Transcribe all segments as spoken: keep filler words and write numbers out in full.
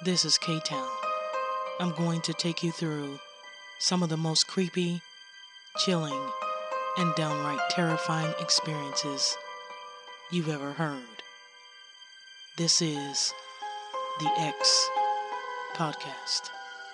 This is K-Town. I'm going to take you through some of the most creepy, chilling, and downright terrifying experiences you've ever heard. This is the X Podcast.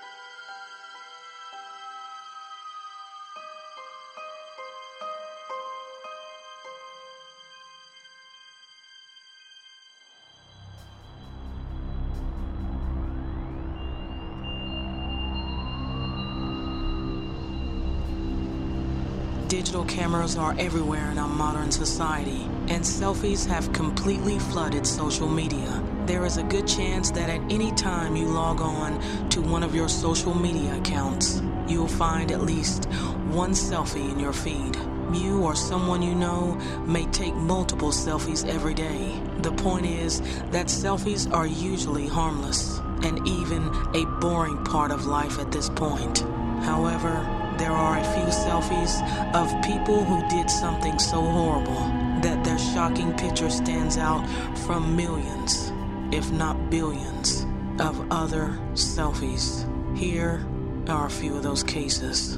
Digital cameras are everywhere in our modern society, and selfies have completely flooded social media. There is a good chance that at any time you log on to one of your social media accounts, you'll find at least one selfie in your feed. You or someone you know may take multiple selfies every day. The point is that selfies are usually harmless and even a boring part of life at this point. However, there are a few selfies of people who did something so horrible that their shocking picture stands out from millions, if not billions, of other selfies. Here are a few of those cases.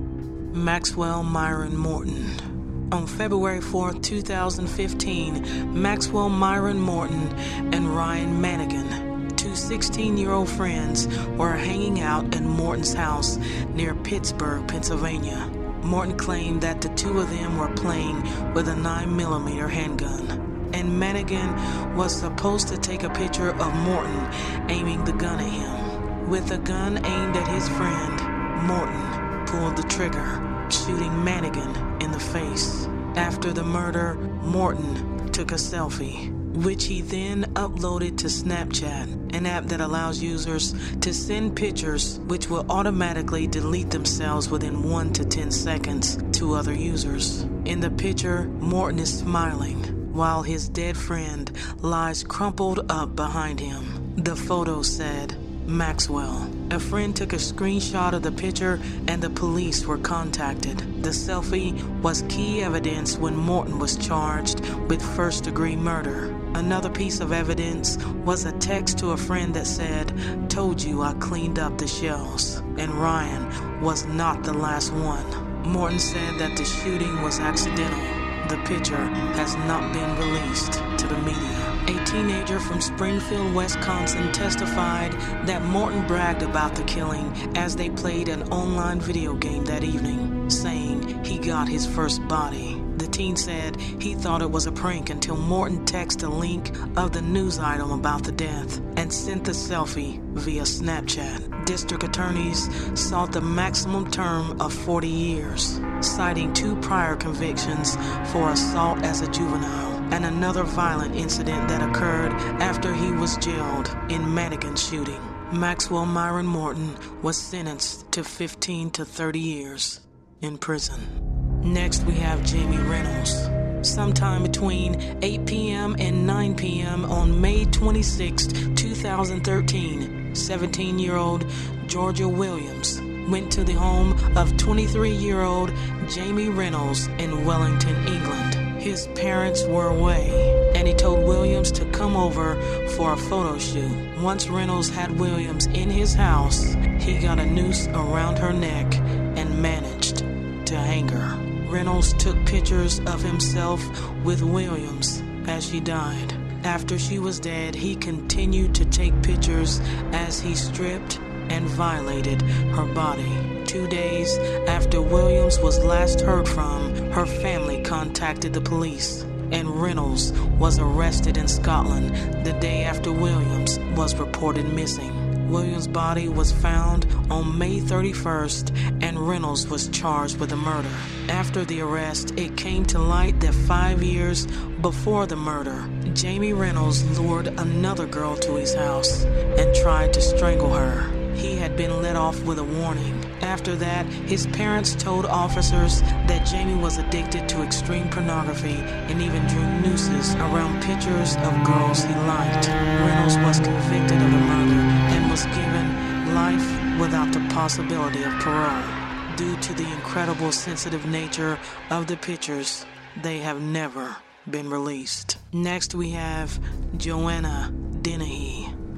Maxwell Myron Morton. On February fourth, two thousand fifteen, Maxwell Myron Morton and Ryan Manigan, two sixteen-year-old friends, were hanging out at Morton's house near Pittsburgh, Pennsylvania. Morton claimed that the two of them were playing with a nine millimeter handgun, and Manigan was supposed to take a picture of Morton aiming the gun at him. With the gun aimed at his friend, Morton pulled the trigger, shooting Manigan in the face. After the murder, Morton took a selfie, which he then uploaded to Snapchat, an app that allows users to send pictures which will automatically delete themselves within one to ten seconds to other users. In the picture, Morton is smiling while his dead friend lies crumpled up behind him. The photo said, Maxwell. A friend took a screenshot of the picture and the police were contacted. The selfie was key evidence when Morton was charged with first-degree murder. Another piece of evidence was a text to a friend that said, "Told you I cleaned up the shells." And Ryan was not the last one. Morton said that the shooting was accidental. The picture has not been released to the media. A teenager from Springfield, Wisconsin testified that Morton bragged about the killing as they played an online video game that evening, saying he got his first body. The teen said he thought it was a prank until Morton texted a link of the news item about the death and sent the selfie via Snapchat. District attorneys sought the maximum term of forty years, citing two prior convictions for assault as a juvenile and another violent incident that occurred after he was jailed in Manigan's shooting. Maxwell Myron Morton was sentenced to fifteen to thirty years in prison. Next, we have Jamie Reynolds. Sometime between eight p.m. and nine p.m. on May twenty-sixth, two thousand thirteen, seventeen-year-old Georgia Williams went to the home of twenty-three-year-old Jamie Reynolds in Wellington, England. His parents were away, and he told Williams to come over for a photo shoot. Once Reynolds had Williams in his house, he got a noose around her neck and managed to hang her. Reynolds took pictures of himself with Williams as she died. After she was dead, he continued to take pictures as he stripped and violated her body. Two days after Williams was last heard from, her family contacted the police, and Reynolds was arrested in Scotland the day after Williams was reported missing. Williams' body was found on May thirty-first, and Reynolds was charged with the murder. After the arrest, it came to light that five years before the murder, Jamie Reynolds lured another girl to his house and tried to strangle her. He had been let off with a warning. After that, his parents told officers that Jamie was addicted to extreme pornography and even drew nooses around pictures of girls he liked. Reynolds was convicted of the murder and was given life without the possibility of parole. Due to the incredible sensitive nature of the pictures, they have never been released. Next, we have Joanna Dennehy.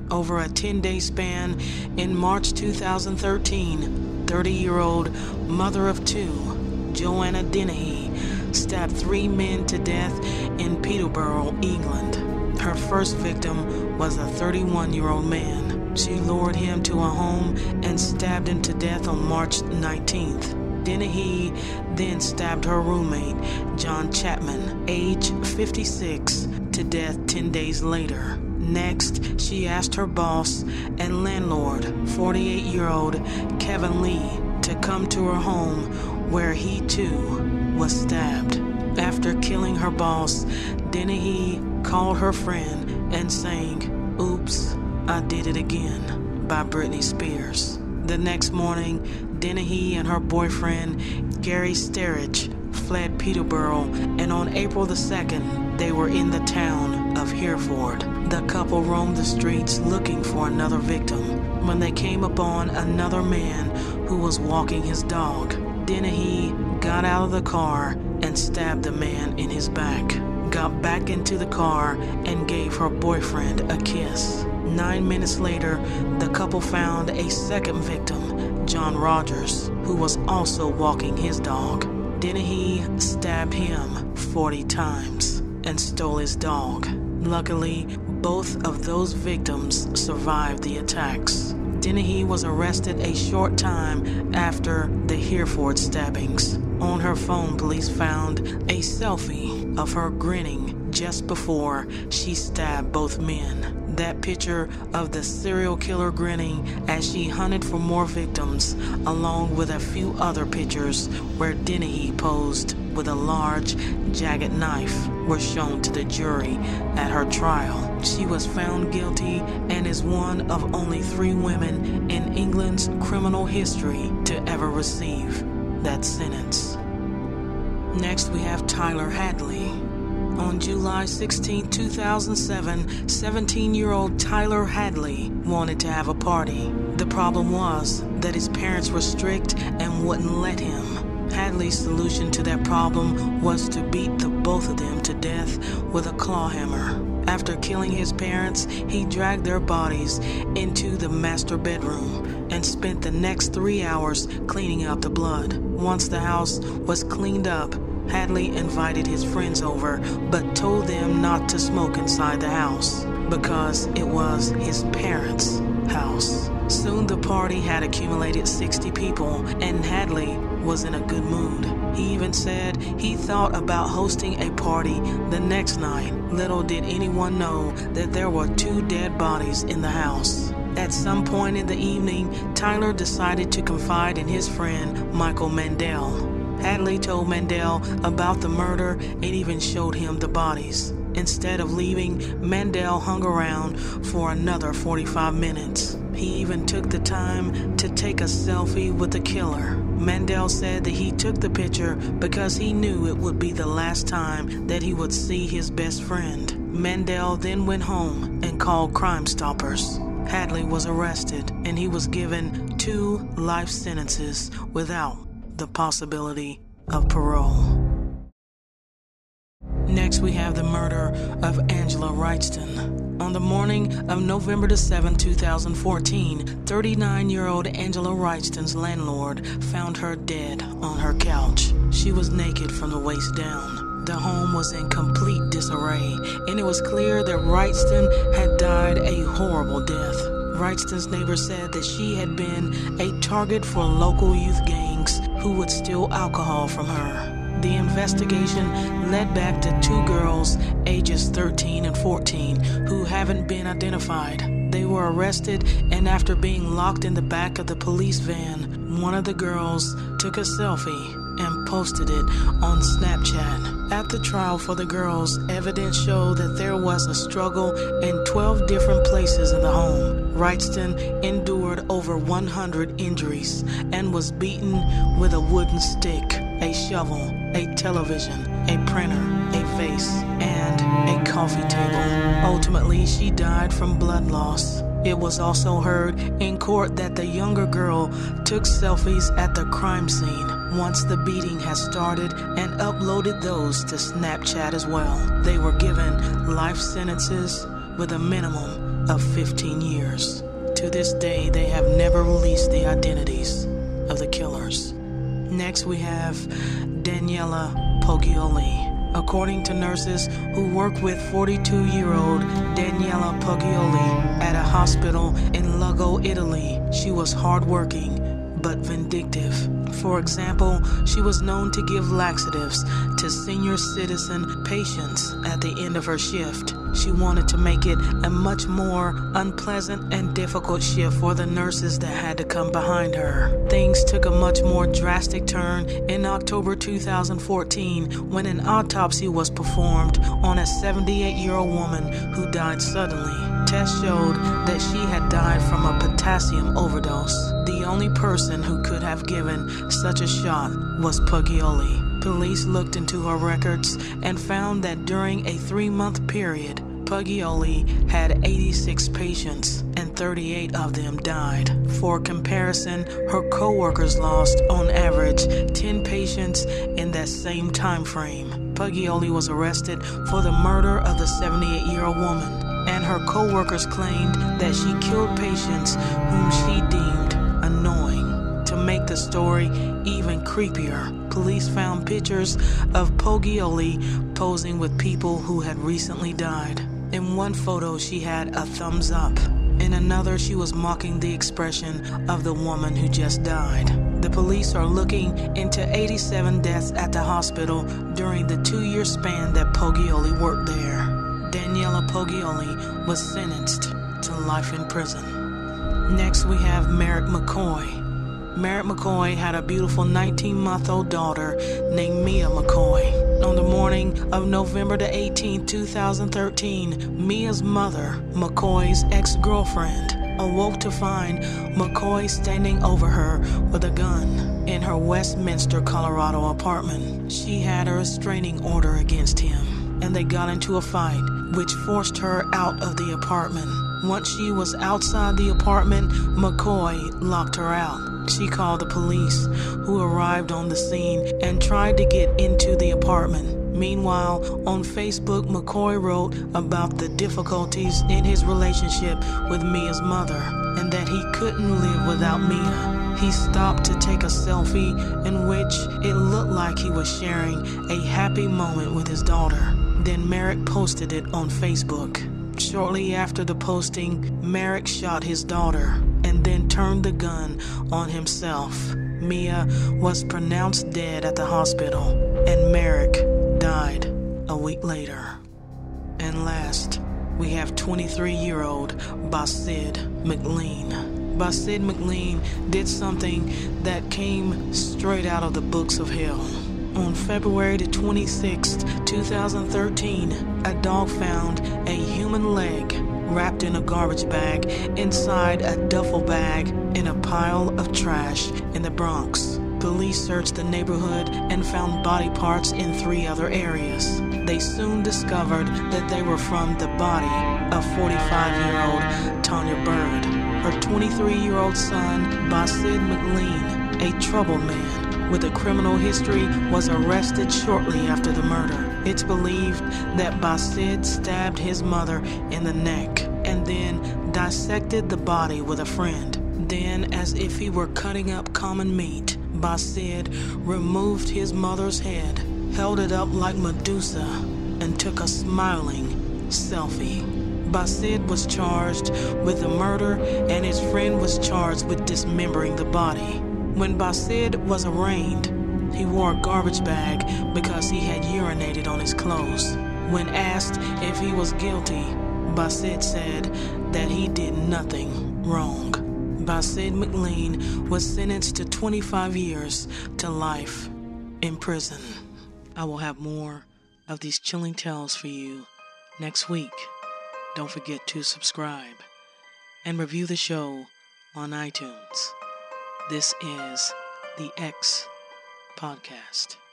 Over a ten-day span, in March two thousand thirteen, thirty-year-old mother of two, Joanna Dennehy, stabbed three men to death in Peterborough, England. Her first victim was a thirty-one-year-old man. She lured him to a home and stabbed him to death on March nineteenth. Dennehy then stabbed her roommate, John Chapman, age fifty-six, to death ten days later. Next, she asked her boss and landlord, forty-eight-year-old Kevin Lee, to come to her home where he too was stabbed. After killing her boss, Dennehy called her friend and sang "Oops, I Did It Again" by Britney Spears. The next morning, Dennehy and her boyfriend, Gary Sterridge, fled Peterborough, and on April the second, they were in the town of Hereford. The couple roamed the streets looking for another victim when they came upon another man who was walking his dog. Dennehy got out of the car and stabbed the man in his back, got back into the car, and gave her boyfriend a kiss. Nine minutes later, the couple found a second victim, John Rogers, who was also walking his dog. Dennehy stabbed him forty times and stole his dog. Luckily, both of those victims survived the attacks. Dennehy was arrested a short time after the Hereford stabbings. On her phone, police found a selfie of her grinning just before she stabbed both men. That picture of the serial killer grinning as she hunted for more victims, along with a few other pictures where Dennehy posed with a large, jagged knife, were shown to the jury at her trial. She was found guilty and is one of only three women in England's criminal history to ever receive that sentence. Next, we have Tyler Hadley. On July sixteenth, two thousand seven, seventeen-year-old Tyler Hadley wanted to have a party. The problem was that his parents were strict and wouldn't let him. Hadley's solution to that problem was to beat the both of them to death with a claw hammer. After killing his parents, he dragged their bodies into the master bedroom and spent the next three hours cleaning up the blood. Once the house was cleaned up, Hadley invited his friends over, but told them not to smoke inside the house because it was his parents' house. Soon the party had accumulated sixty people, and Hadley was in a good mood. He even said he thought about hosting a party the next night. Little did anyone know that there were two dead bodies in the house. At some point in the evening, Tyler decided to confide in his friend Michael Mandel. Hadley told Mandel about the murder and even showed him the bodies. Instead of leaving, Mandel hung around for another forty-five minutes. He even took the time to take a selfie with the killer. Mandel said that he took the picture because he knew it would be the last time that he would see his best friend. Mandel then went home and called Crime Stoppers. Hadley was arrested and he was given two life sentences without the possibility of parole. Next, we have the murder of Angela Wrightston. On the morning of November the seventh, two thousand fourteen, thirty-nine-year-old Angela Wrightston's landlord found her dead on her couch. She was naked from the waist down. The home was in complete disarray, and it was clear that Wrightston had died a horrible death. Wrightston's neighbor said that she had been a target for local youth gangs who would steal alcohol from her. The investigation led back to two girls, ages thirteen and fourteen, who haven't been identified. They were arrested, and after being locked in the back of the police van, one of the girls took a selfie and posted it on Snapchat. At the trial for the girls, evidence showed that there was a struggle in twelve different places in the home. Wrightston endured over one hundred injuries and was beaten with a wooden stick, a shovel, a television, a printer, a vase, and a coffee table. Ultimately, she died from blood loss. It was also heard in court that the younger girl took selfies at the crime scene once the beating had started and uploaded those to Snapchat as well. They were given life sentences with a minimum of fifteen years. To this day, they have never released the identities of the killers. Next, we have Daniela Poggioli. According to nurses who worked with forty-two-year-old Daniela Poggioli at a hospital in Lugo, Italy, she was hardworking but vindictive. For example, she was known to give laxatives to senior citizen patients at the end of her shift. She wanted to make it a much more unpleasant and difficult shift for the nurses that had to come behind her. Things took a much more drastic turn in October two thousand fourteen when an autopsy was performed on a seventy-eight-year-old woman who died suddenly. Tests showed that she had died from a potassium overdose. The only person who could have given such a shot was Poggioli. Police looked into her records and found that during a three-month period, Poggioli had eighty-six patients and thirty-eight of them died. For comparison, her co-workers lost, on average, ten patients in that same time frame. Poggioli was arrested for the murder of the seventy-eight-year-old woman, and her co-workers claimed that she killed patients whom she deemed annoying. To make the story even creepier, police found pictures of Poggioli posing with people who had recently died. In one photo, she had a thumbs up. In another, she was mocking the expression of the woman who just died. The police are looking into eighty-seven deaths at the hospital during the two-year span that Poggioli worked there. Daniela Poggioli was sentenced to life in prison. Next, we have Merrick McCoy. Merrick McCoy had a beautiful nineteen-month-old daughter named Mia McCoy. On the morning of November the eighteenth, two thousand thirteen, Mia's mother, McCoy's ex-girlfriend, awoke to find McCoy standing over her with a gun in her Westminster, Colorado apartment. She had a restraining order against him, and they got into a fight, which forced her out of the apartment. Once she was outside the apartment, McCoy locked her out. She called the police, who arrived on the scene and tried to get into the apartment. Meanwhile, on Facebook, McCoy wrote about the difficulties in his relationship with Mia's mother and that he couldn't live without Mia. He stopped to take a selfie in which it looked like he was sharing a happy moment with his daughter. Then Merrick posted it on Facebook. Shortly after the posting, Merrick shot his daughter and then turned the gun on himself. Mia was pronounced dead at the hospital, and Merrick died a week later. And last, we have twenty-three-year-old Basid McLean. Basid McLean did something that came straight out of the books of hell. On February the twenty-sixth, two thousand thirteen, a dog found a human leg wrapped in a garbage bag inside a duffel bag in a pile of trash in the Bronx. Police searched the neighborhood and found body parts in three other areas. They soon discovered that they were from the body of forty-five-year-old Tanya Bird. Her twenty-three-year-old son, Basid McLean, a troubled man with a criminal history, was arrested shortly after the murder. It's believed that Basid stabbed his mother in the neck and then dissected the body with a friend. Then, as if he were cutting up common meat, Basid removed his mother's head, held it up like Medusa, and took a smiling selfie. Basid was charged with the murder, and his friend was charged with dismembering the body. When Basid was arraigned, he wore a garbage bag because he had urinated on his clothes. When asked if he was guilty, Basid said that he did nothing wrong. Basid McLean was sentenced to twenty-five years to life in prison. I will have more of these chilling tales for you next week. Don't forget to subscribe and review the show on iTunes. This is the X Podcast.